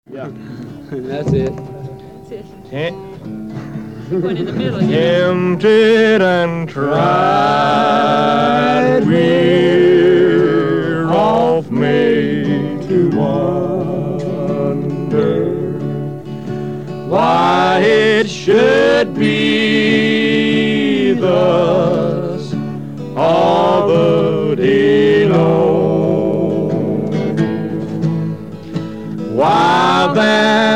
Yeah. That's it. That's it. Eh, Going in the middle. Tempted and tried, we're off made to wonder why it should be thus all the day long. While that